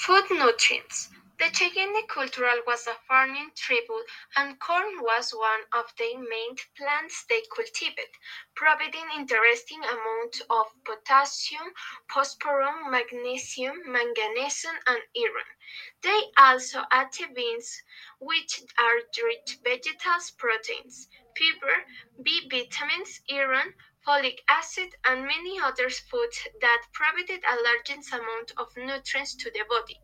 Food nutrients. The Cheyenne cultural was a farming tribe, and corn was one of the main plants they cultivated, providing interesting amounts of potassium, phosphorus, magnesium, manganese, and iron. They also ate beans, which are rich vegetable proteins, fiber, B vitamins, iron, folic acid, and many other foods that provided a large amount of nutrients to the body.